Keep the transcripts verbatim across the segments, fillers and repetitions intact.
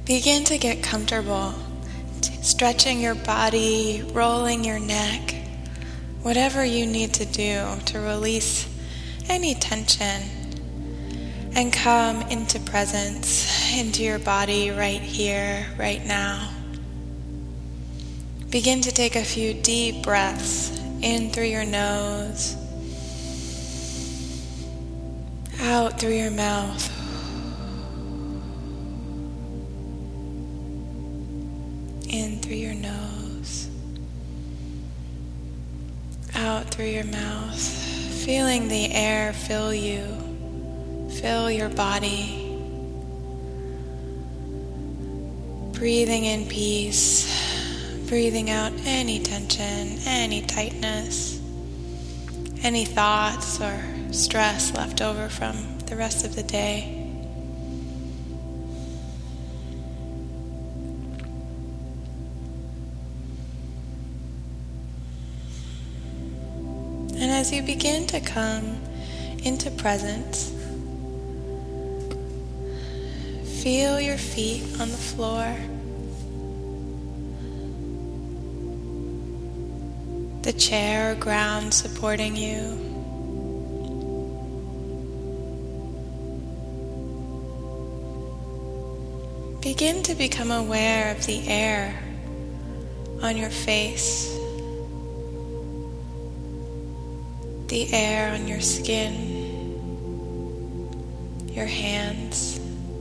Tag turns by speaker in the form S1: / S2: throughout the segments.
S1: Begin to get comfortable, t- stretching your body, rolling your neck, whatever you need to do to release any tension and come into presence, into your body right here, right now. Begin to take a few deep breaths in through your nose, out through your mouth. In through your nose, out through your mouth, feeling the air fill you, fill your body. Breathing in peace, breathing out any tension, any tightness, any thoughts or stress left over from the rest of the day. And as you begin to come into presence, feel your feet on the floor, the chair or ground supporting you. Begin to become aware of the air on your face, the air on your skin, your hands.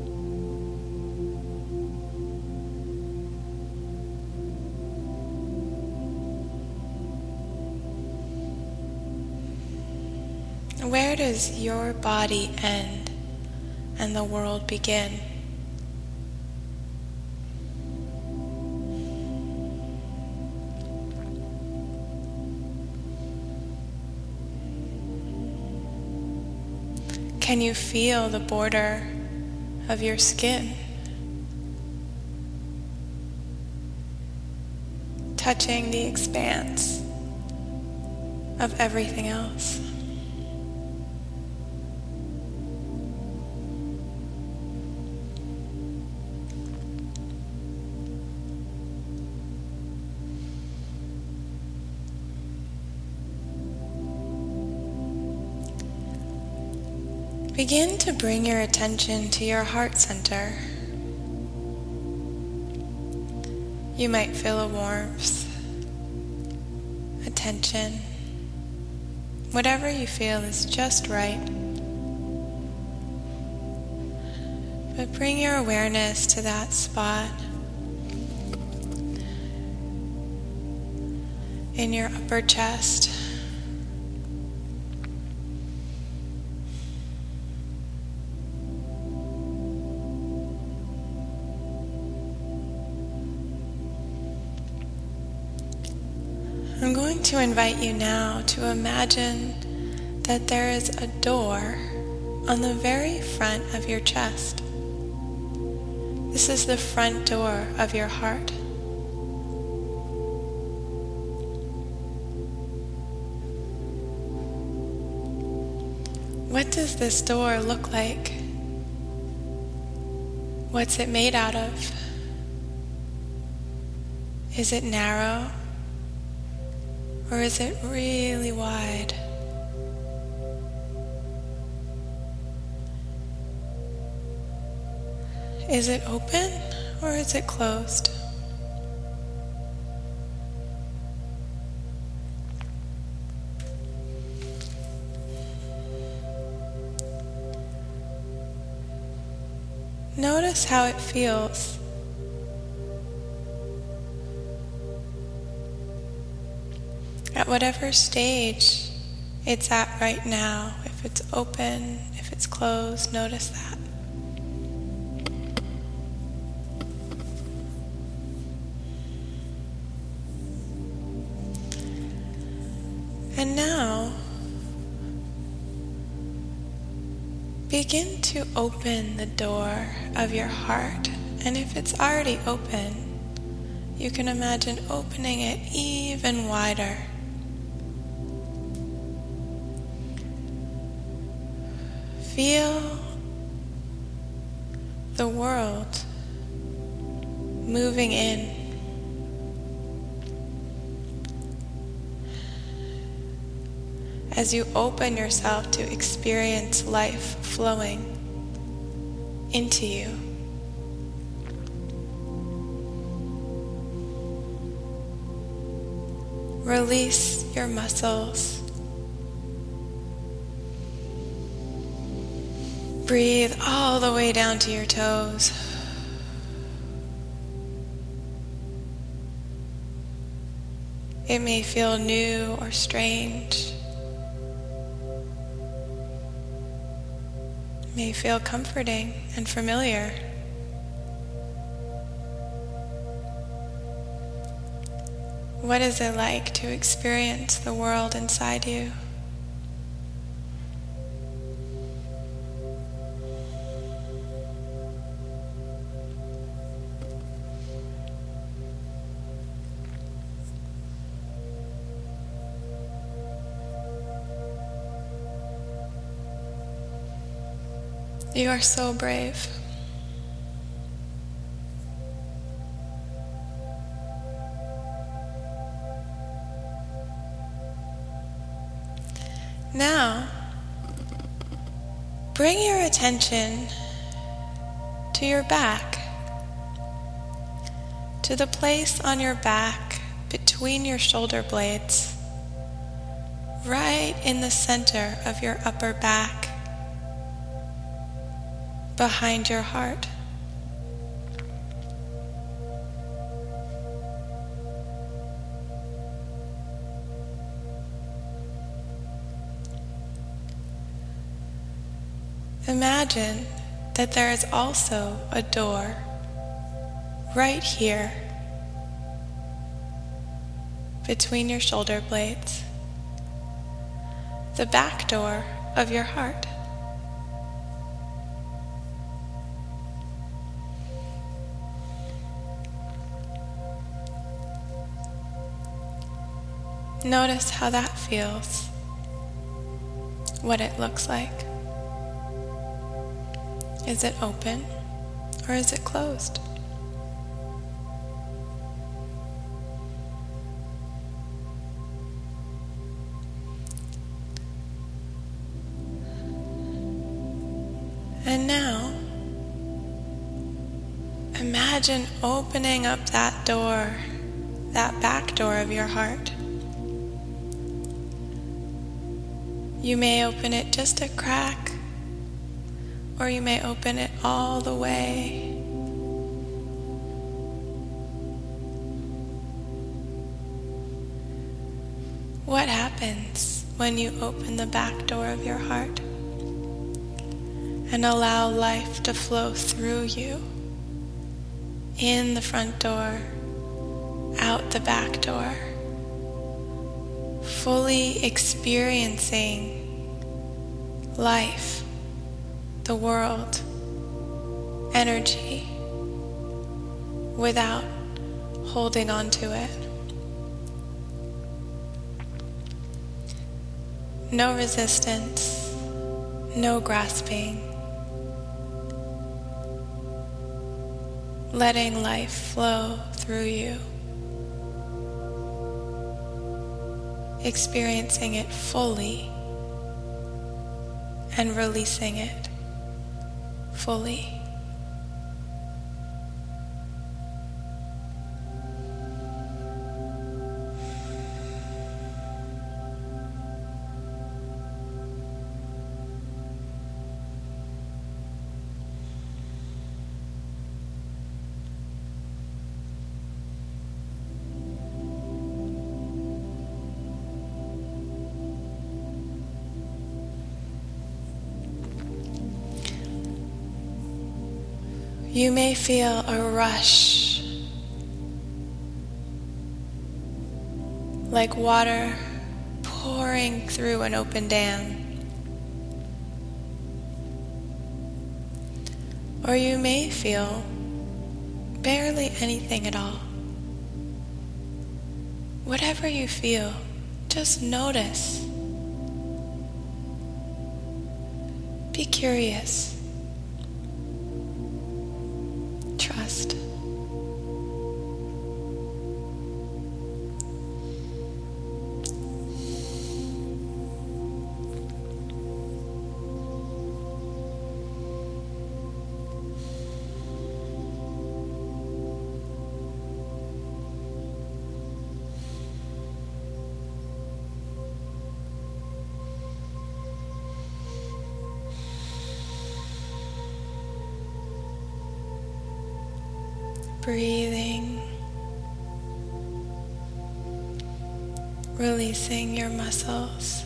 S1: Where does your body end and the world begin? Can you feel the border of your skin touching the expanse of everything else? Begin to bring your attention to your heart center. You might feel a warmth, a tension, whatever you feel is just right. But bring your awareness to that spot in your upper chest. I'm going to invite you now to imagine that there is a door on the very front of your chest. This is the front door of your heart. What does this door look like? What's it made out of? Is it narrow? Or is it really wide? Is it open or is it closed? Notice how it feels. At whatever stage it's at right now, if it's open, if it's closed, notice that. And now, begin to open the door of your heart. And if it's already open, you can imagine opening it even wider. Feel the world moving in. As you open yourself to experience life flowing into you. Release your muscles. Breathe all the way down to your toes. It may feel new or strange. It may feel comforting and familiar. What is it like to experience the world inside you? You are so brave. Now, bring your attention to your back, to the place on your back between your shoulder blades, right in the center of your upper back, behind your heart. Imagine that there is also a door right here between your shoulder blades, the back door of your heart. Notice how that feels, what it looks like. Is it open or is it closed? And now, imagine opening up that door, that back door of your heart. You may open it just a crack, or you may open it all the way. What happens when you open the back door of your heart and allow life to flow through you, in the front door, out the back door, fully experiencing life, the world, energy, without holding on to it? No resistance, no grasping. Letting life flow through you. Experiencing it fully and releasing it fully. You may feel a rush, like water pouring through an open dam. Or you may feel barely anything at all. Whatever you feel, just notice. Be curious. Trust. breathing, releasing your muscles.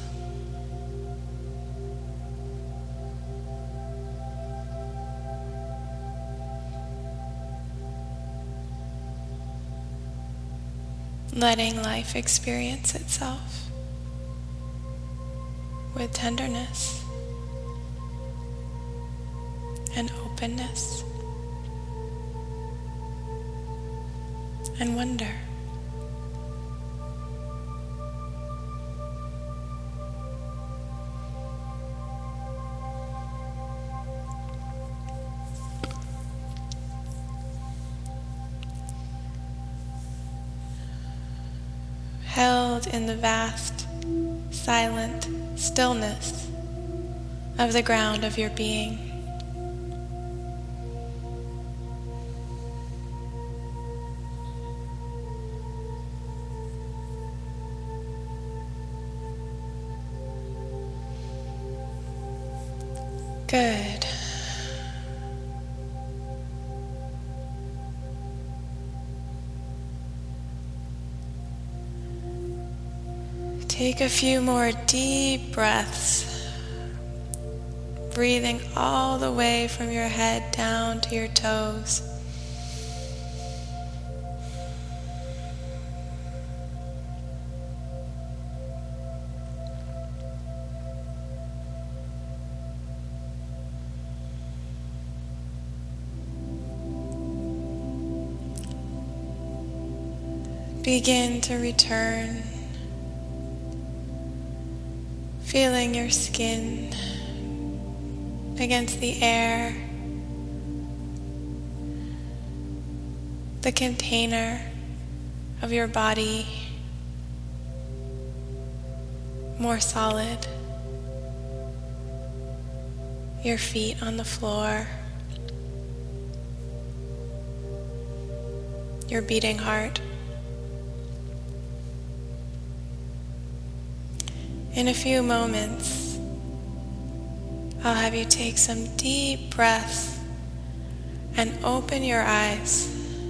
S1: Letting life experience itself with tenderness and openness and wonder. Held in the vast, silent stillness of the ground of your being. Good. Take a few more deep breaths, breathing all the way from your head down to your toes. Begin to return, feeling your skin against the air, the container of your body more solid, your feet on the floor, your beating heart. In a few moments, I'll have you take some deep breaths and open your eyes.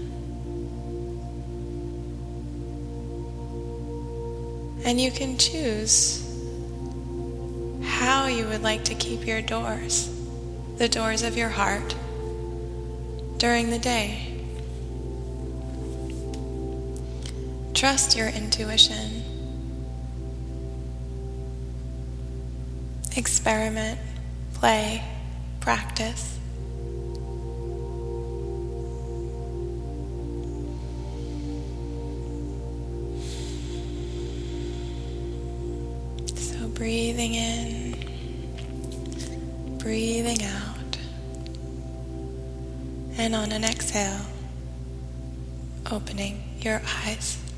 S1: And you can choose how you would like to keep your doors, the doors of your heart, during the day. Trust your intuition. Experiment, play, practice. So breathing in, breathing out, and on an exhale, opening your eyes.